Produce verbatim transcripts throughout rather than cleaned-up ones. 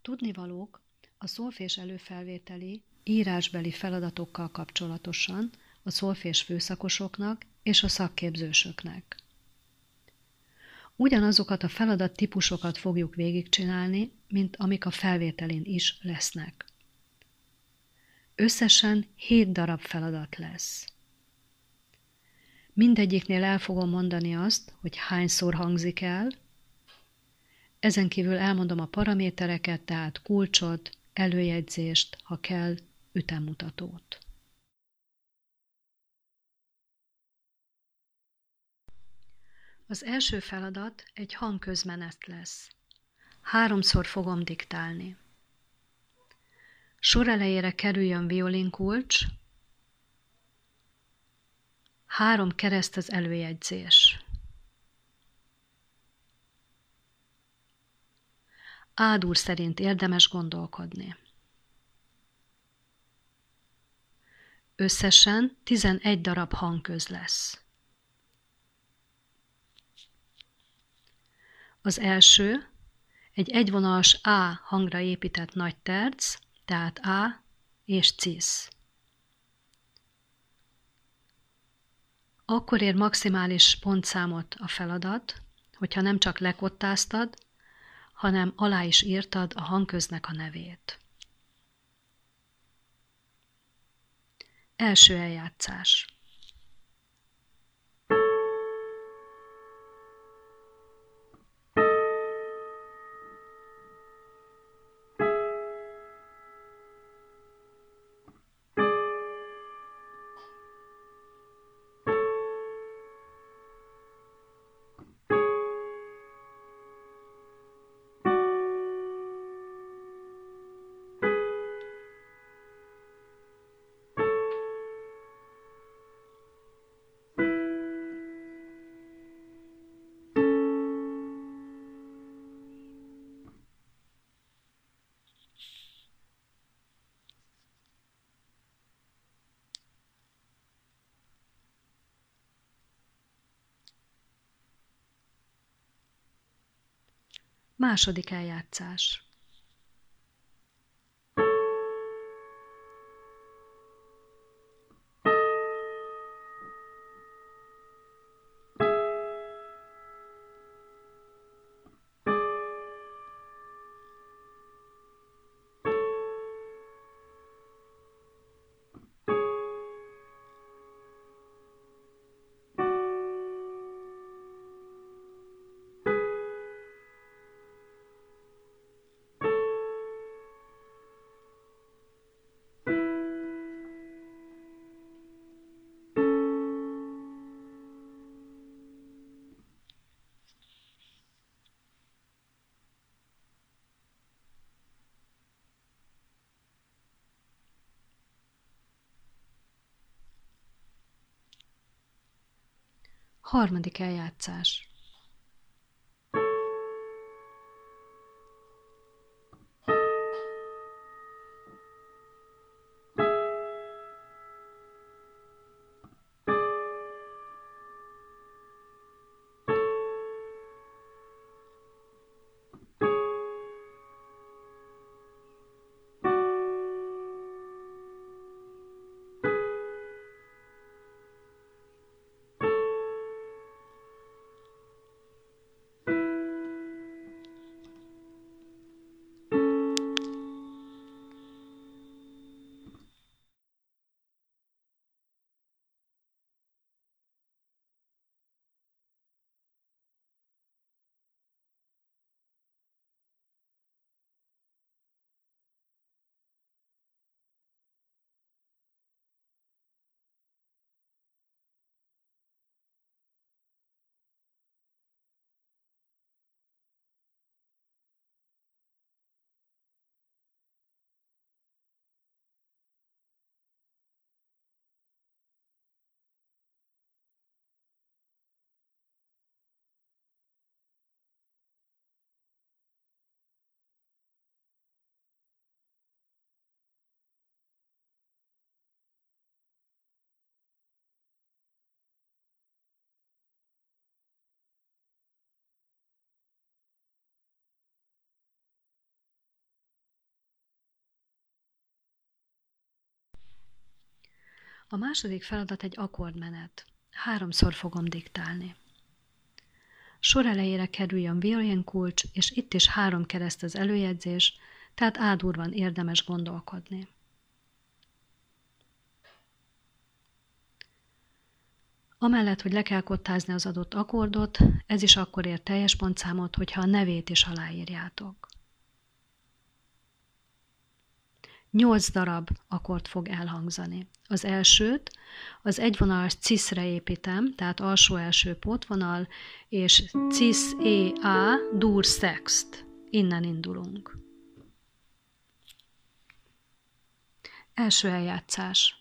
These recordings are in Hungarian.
Tudnivalók a szolfés előfelvételi, írásbeli feladatokkal kapcsolatosan a szolfés főszakosoknak és a szakképzősöknek. Ugyanazokat a feladattípusokat fogjuk végigcsinálni, mint amik a felvételin is lesznek. Összesen hét darab feladat lesz. Mindegyiknél el fogom mondani azt, hogy hányszor hangzik el, ezen kívül elmondom a paramétereket, tehát kulcsot, előjegyzést, ha kell, ütemmutatót. Az első feladat egy hangközmenet lesz. Háromszor fogom diktálni. Sor elejére kerüljön violinkulcs, három kereszt az előjegyzés. Ádur szerint érdemes gondolkodni. Összesen tizenegy darab hangköz lesz. Az első egy egyvonalas A hangra épített nagy terc, tehát A és cis. Akkor ér maximális pontszámot a feladat, hogyha nem csak lekottáztad, hanem alá is írtad a hangköznek a nevét. Első eljátszás. Második eljátszás. Harmadik eljátszás. A második feladat egy akkordmenet. Háromszor fogom diktálni. Sor elejére kerüljön violinkulcs, és itt is három kereszt az előjegyzés, tehát ádurvan érdemes gondolkodni. Amellett, hogy le kell kottázni az adott akkordot, ez is akkor ér teljes pontszámot, hogyha a nevét is aláírjátok. Nyolc darab akkord fog elhangzani. Az elsőt az egyvonalas ciszre építem, tehát alsó-első pótvonal, és cisz, é, á, dur, szext. Innen indulunk. Első eljátszás.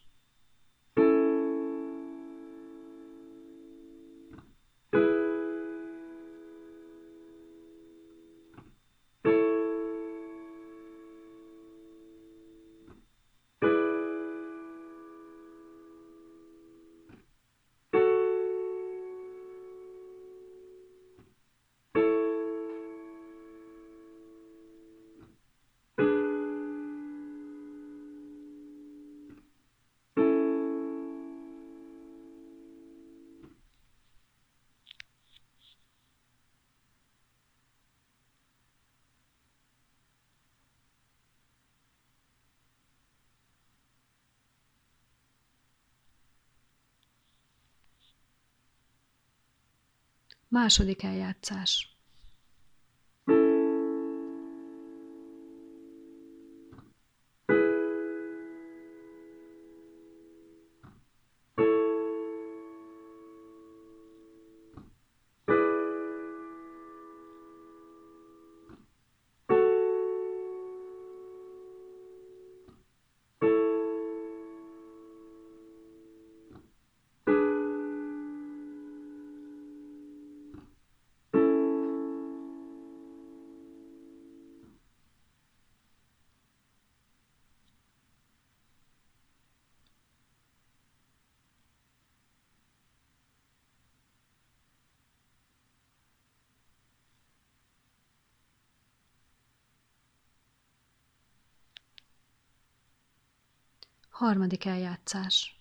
Második eljátszás. Harmadik eljátszás.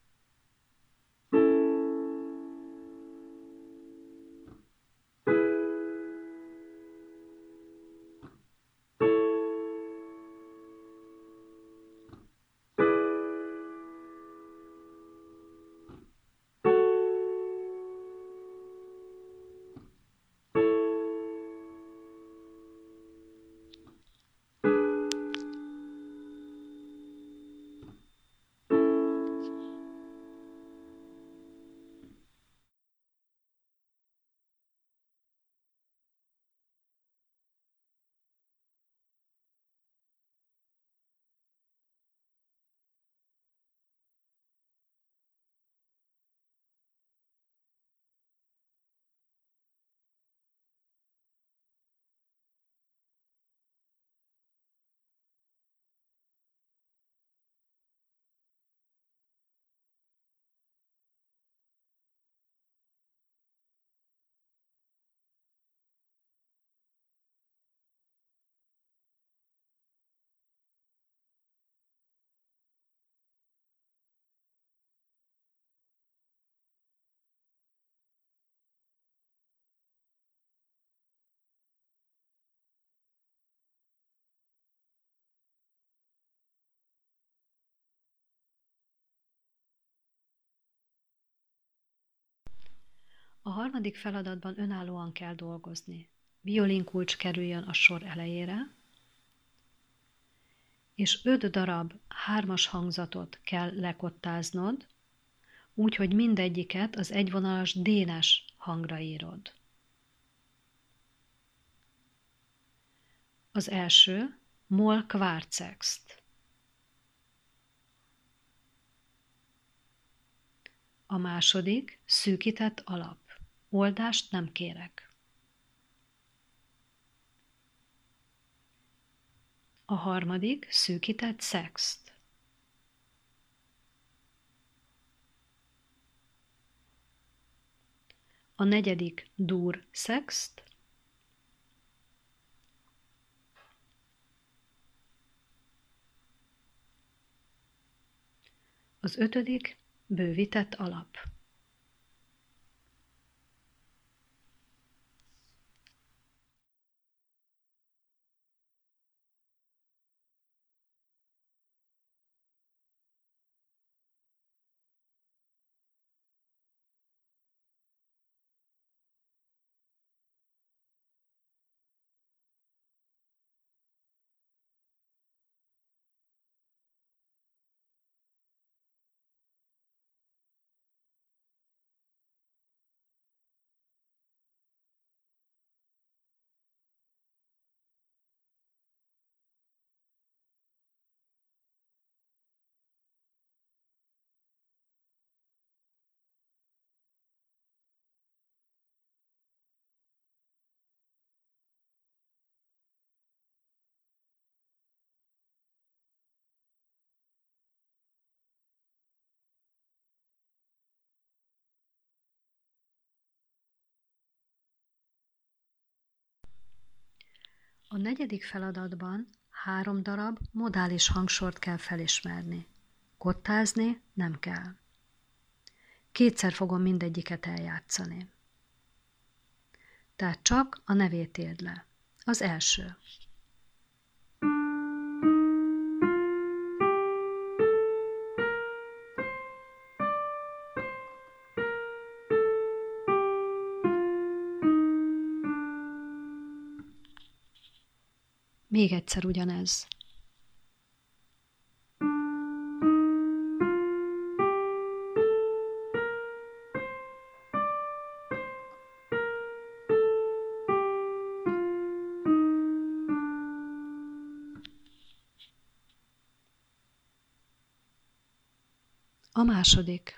A harmadik feladatban önállóan kell dolgozni. Violinkulcs kerüljön a sor elejére, és öt darab hármas hangzatot kell lekottáznod, úgy, hogy mindegyiket az egyvonalas dénes hangra írod. Az első moll kvárcext. A második szűkített alap. Oldást nem kérek. A harmadik szűkített szext. A negyedik dur szext. Az ötödik bővített alap. A negyedik feladatban három darab modális hangsort kell felismerni. Kottázni nem kell. Kétszer fogom mindegyiket eljátszani. Tehát csak a nevét írd le. Az első. Még egyszer ugyanez. A második.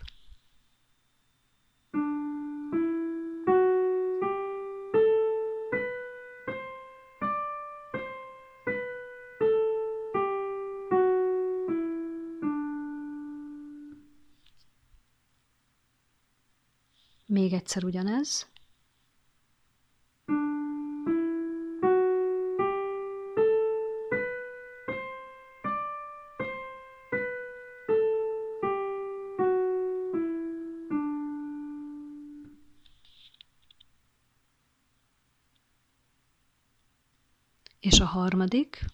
Még egyszer ugyanez. És a harmadik.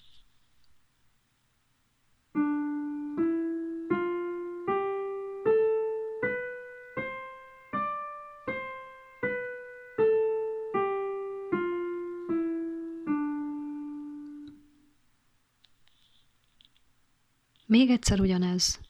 Még egyszer ugyanez.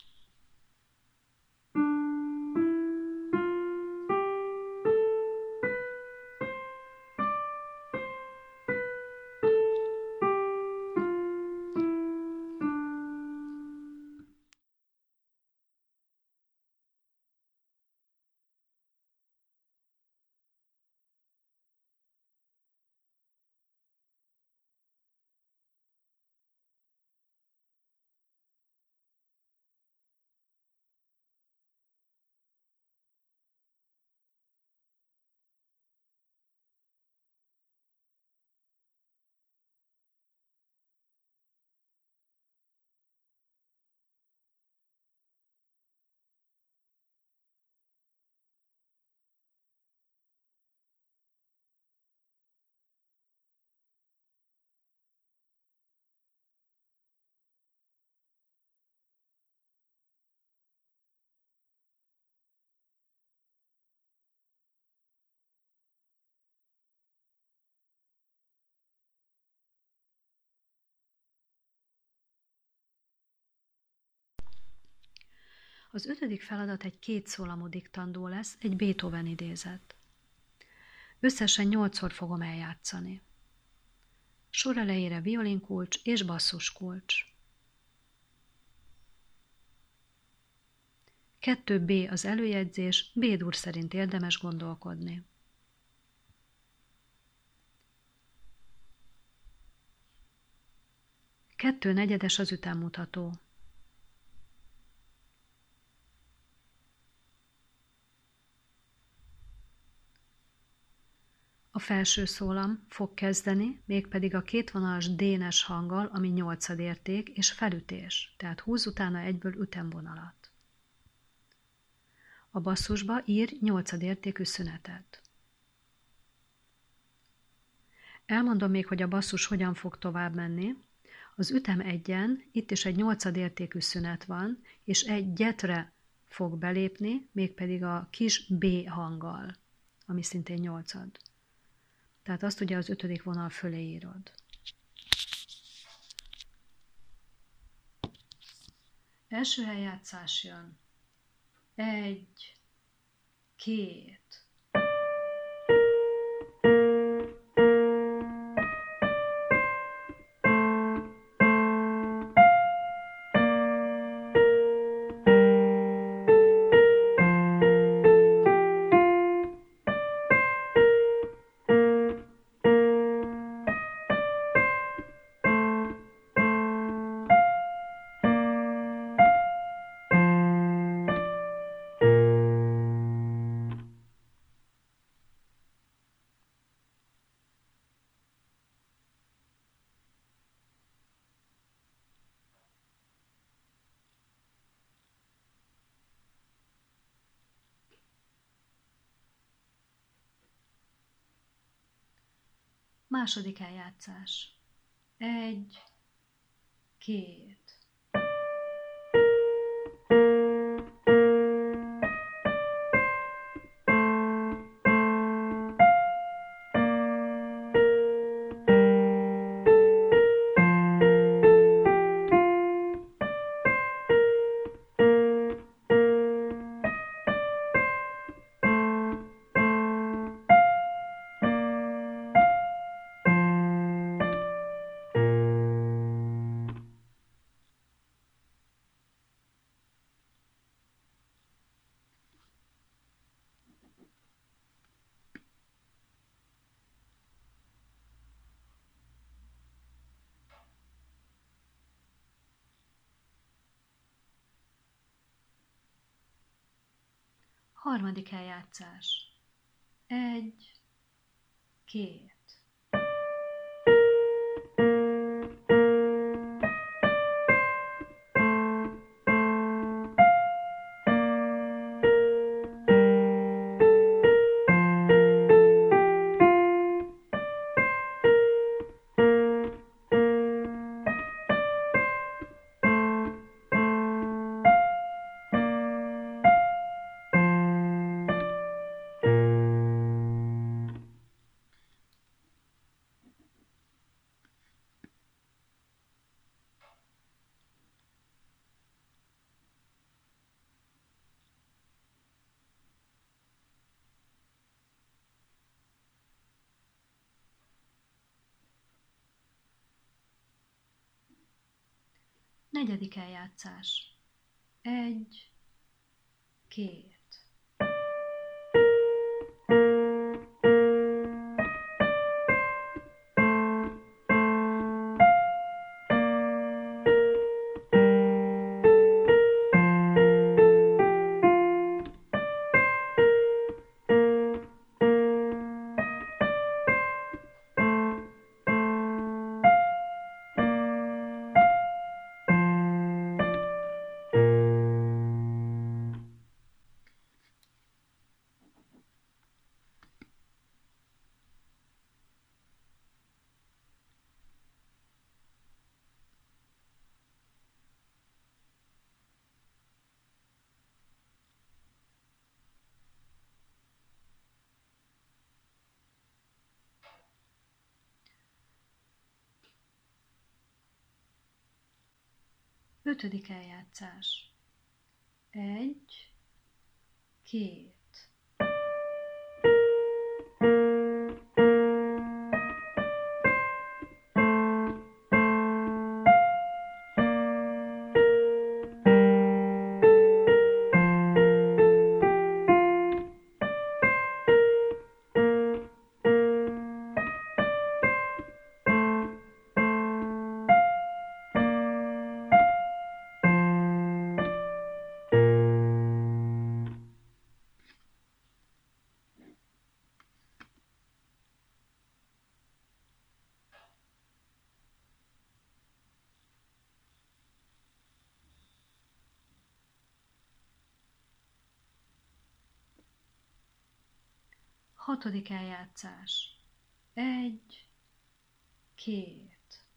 Az ötödik feladat egy kétszólamú diktandó lesz, egy Beethoven idézet. Összesen nyolcszor fogom eljátszani. Sor elejére violinkulcs és basszuskulcs. kettő B az előjegyzés, B-dur szerint érdemes gondolkodni. Kettő negyedes az ütemmutató. A felső szólam fog kezdeni, mégpedig a kétvonalas D-nes hanggal, ami nyolcad érték, és felütés, tehát húz utána egyből ütemvonalat. A basszusba ír nyolcadértékű szünetet. Elmondom még, hogy a basszus hogyan fog tovább menni. Az ütem egyen itt is egy nyolcadértékű szünet van, és egy gyetre fog belépni, mégpedig a kis B hanggal, ami szintén nyolcad. Tehát azt ugye az ötödik vonal fölé írod. Első eljátszás jön. Egy, két. Második eljátszás. Egy, két. Harmadik eljátszás. Egy, két. Negyedik eljátszás. Egy, két. Ötödik eljátszás. Egy, két. Hatodik eljátszás. Egy, két.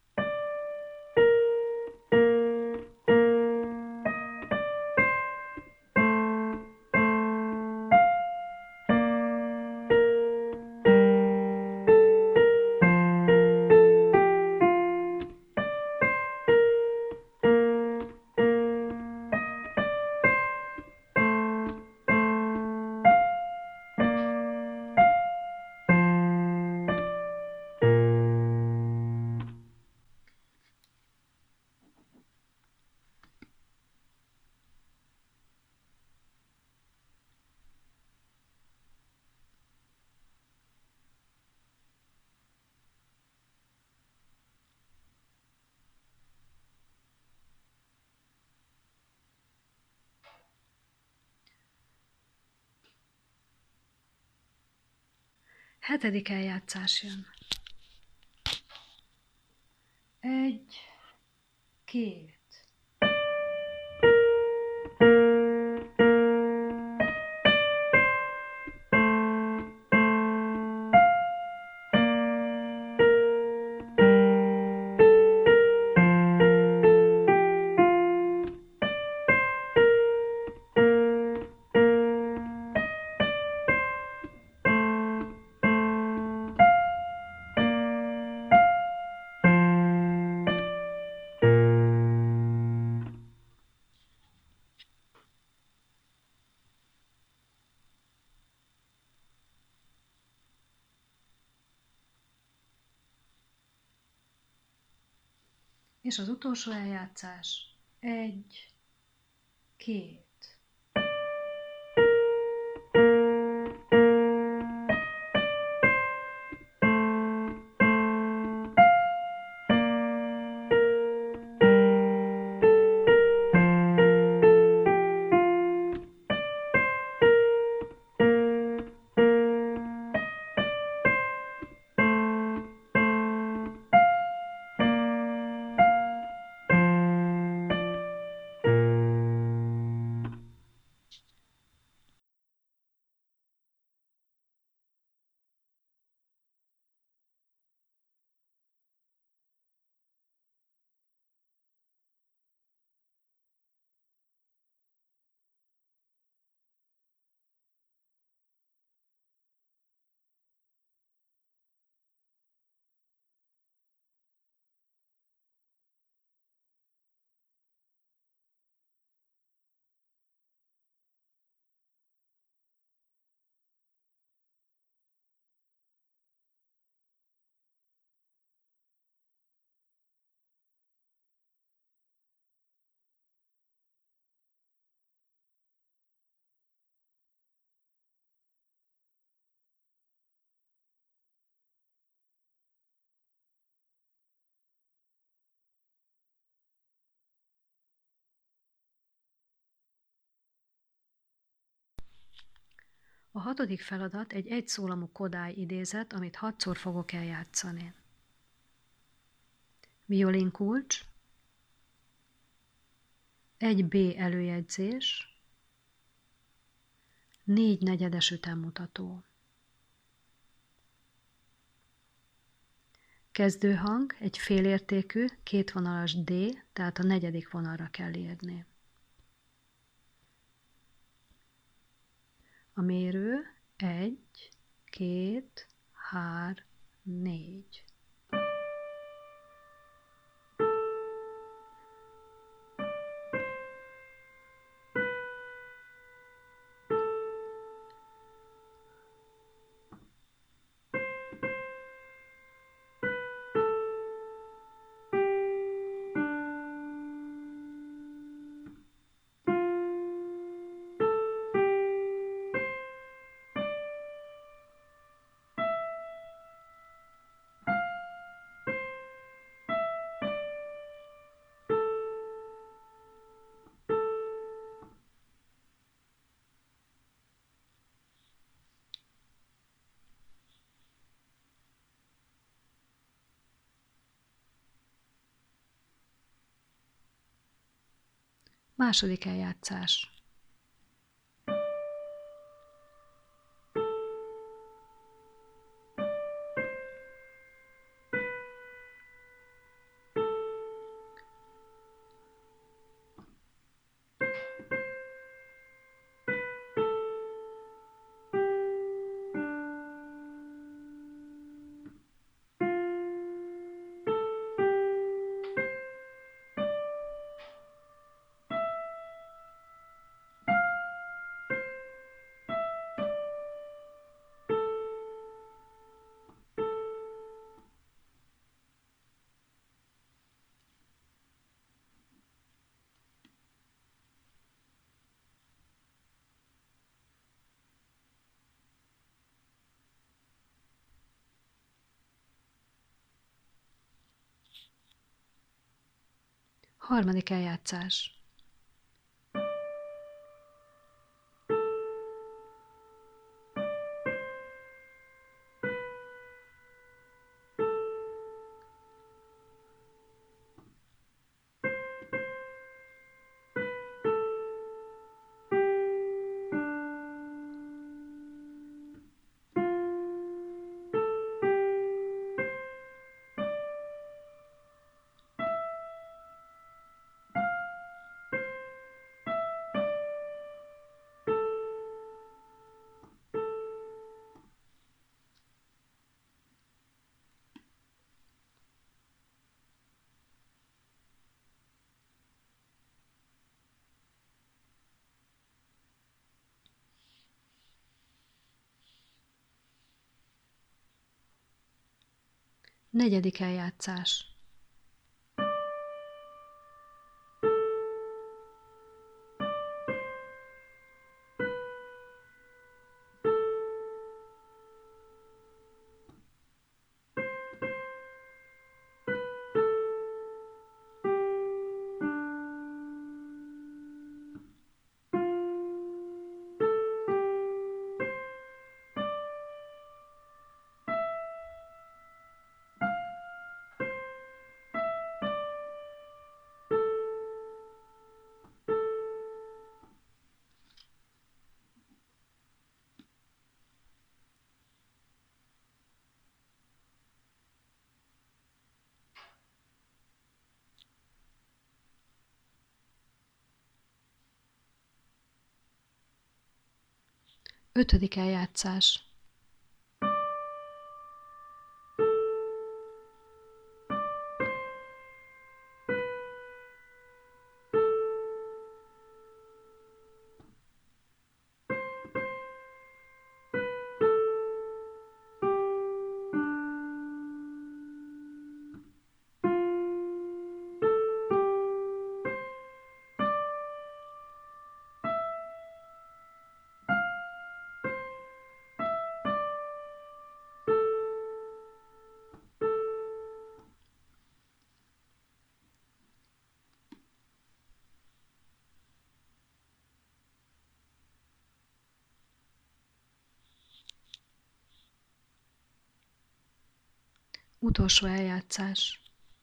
Hetedik eljátszás jön. Egy, két. És az utolsó eljátszás. Egy, két. A hatodik feladat egy egyszólamú kodály idézet, amit hatszor fogok eljátszani. Violinkulcs, egy B előjegyzés, négy negyedes ütemmutató. Kezdőhang egy félértékű, kétvonalas D, tehát a negyedik vonalra kell írni. A mérő egy, két, hár, négy. Második eljátszás. Harmadik eljátszás. Negyedik eljátszás. Ötödik eljátszás. Utolsó eljátszás.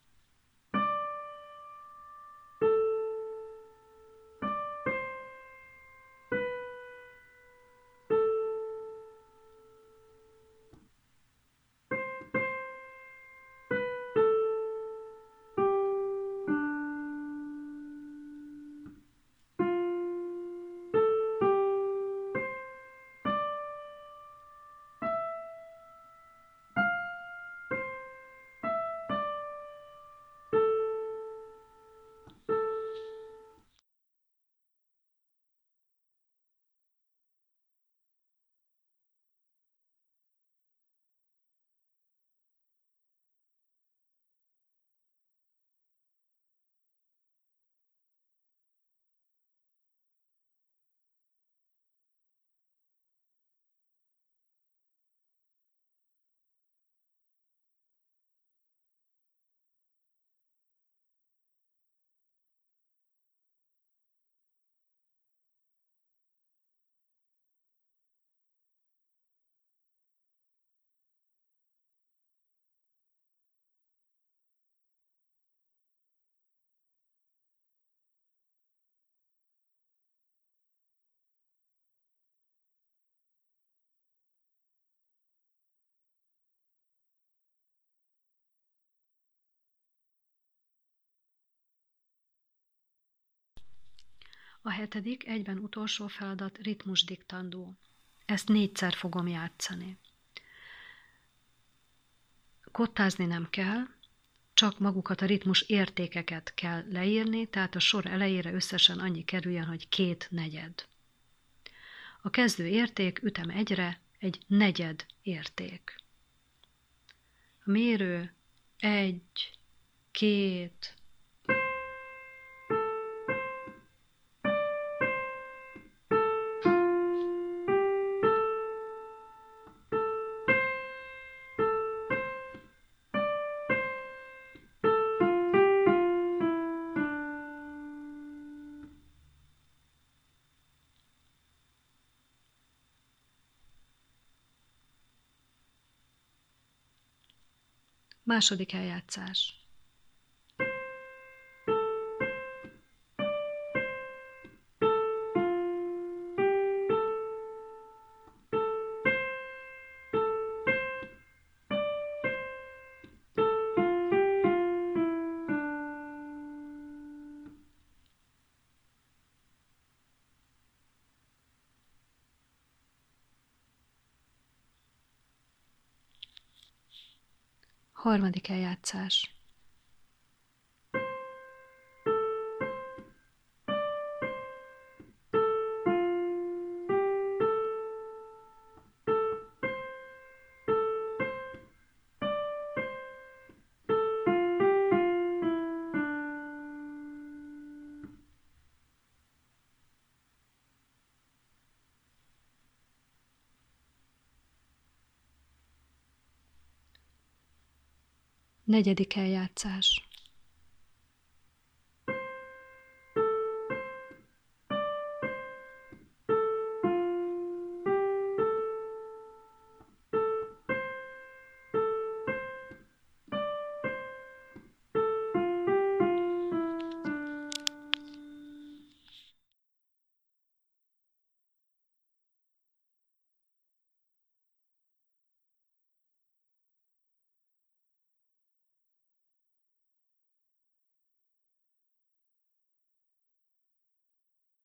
A hetedik, egyben utolsó feladat ritmus diktandó. Ezt négyszer fogom játszani. Kottázni nem kell, csak magukat a ritmus értékeket kell leírni, tehát a sor elejére összesen annyi kerüljön, hogy két negyed. A kezdő érték ütem egyre egy negyed érték. A mérő egy, két, Második eljátszás. Harmadik eljátszás. Negyedik eljátszás.